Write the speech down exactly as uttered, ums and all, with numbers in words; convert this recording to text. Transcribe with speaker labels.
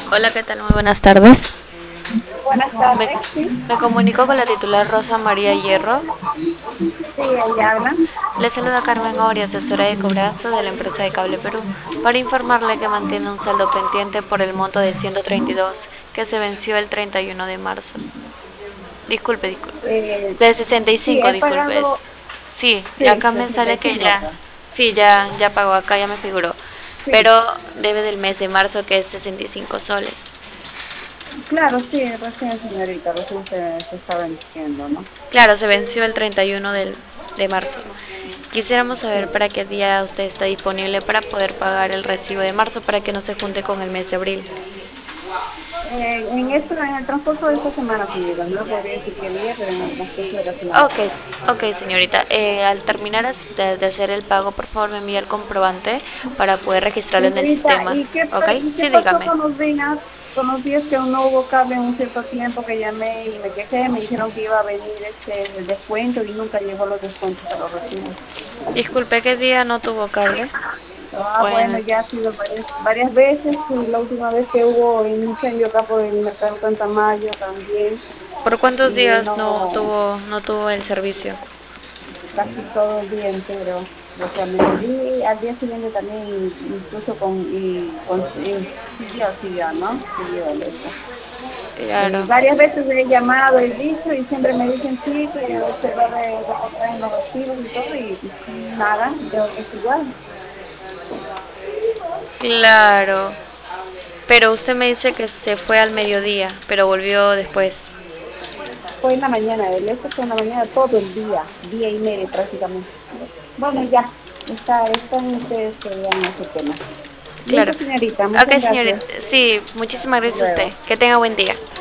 Speaker 1: Hola, ¿qué tal? Muy buenas tardes.
Speaker 2: Buenas
Speaker 1: Me,
Speaker 2: tardes, sí,
Speaker 1: me comunico con la titular Rosa María Hierro.
Speaker 2: sí, ella habla.
Speaker 1: Le saluda Carmen Ori, asesora de cobranza de la empresa de Cable Perú, para informarle que mantiene un saldo pendiente por el monto de ciento treinta y dos que se venció el treinta y uno de marzo. Disculpe, disculpe.
Speaker 2: Eh,
Speaker 1: De sesenta y
Speaker 2: sí,
Speaker 1: cinco,
Speaker 2: he
Speaker 1: disculpe.
Speaker 2: pagado,
Speaker 1: Es- Sí,
Speaker 2: sí,
Speaker 1: acá me sale que
Speaker 2: sesenta y cinco,
Speaker 1: ya.
Speaker 2: creo.
Speaker 1: Sí, ya, ya pagó, acá ya me figuró.
Speaker 2: Sí,
Speaker 1: Pero debe del mes de marzo, que es sesenta y cinco soles.
Speaker 2: claro, sí, recién, señorita, recién se, se está venciendo, ¿no?
Speaker 1: Claro, se venció el treinta y uno del- de marzo. Quisiéramos saber
Speaker 2: Sí.
Speaker 1: para qué día usted está disponible para poder pagar el recibo de marzo para que no se junte con el mes de abril.
Speaker 2: Eh, en esto, en el transcurso de esta semana, señorita, no le podría decir qué día, pero en el transcurso de la semana.
Speaker 1: Ok, ok, señorita. Eh, al terminar de, de hacer el pago, por favor me envía el comprobante para poder registrarlo en el
Speaker 2: Señorita,
Speaker 1: sistema.
Speaker 2: ¿y qué,
Speaker 1: ¿Ok?
Speaker 2: pa- y qué
Speaker 1: Sí,
Speaker 2: pasó
Speaker 1: dígame.
Speaker 2: con los días, con los días que no hubo cable en un cierto tiempo que llamé y me quejé? Me dijeron que iba a venir este el descuento y nunca llegó los descuentos a los recibos.
Speaker 1: Disculpe, ¿qué día no tuvo cable?
Speaker 2: Ah,
Speaker 1: Bueno,
Speaker 2: bueno, ya ha sido varias, varias veces. Y la última vez que hubo un incendio acá por el mercado Tantamayo también.
Speaker 1: ¿por cuántos
Speaker 2: Y
Speaker 1: días no
Speaker 2: no,
Speaker 1: tuvo, no tuvo el servicio?
Speaker 2: casi todo el día entero. O sea, me volví al día siguiente también, incluso con, y, con, y siguió, siguió, ¿no? Siguió el eso. Y
Speaker 1: Claro.
Speaker 2: varias veces he llamado, he dicho, y siempre me dicen sí, que se va a reportar en los recibos y todo, y nada, yo es igual.
Speaker 1: Claro. Pero usted me dice que se fue al mediodía, pero volvió después.
Speaker 2: Fue en la mañana, el hecho fue en la mañana todo el día, día y medio prácticamente. Bueno, ya, está, están ustedes que vean ese tema.
Speaker 1: Claro.
Speaker 2: Listo, señorita,
Speaker 1: Ok,
Speaker 2: muchas
Speaker 1: señorita.
Speaker 2: gracias.
Speaker 1: Sí, muchísimas
Speaker 2: Hasta
Speaker 1: gracias a usted.
Speaker 2: luego.
Speaker 1: Que tenga buen día.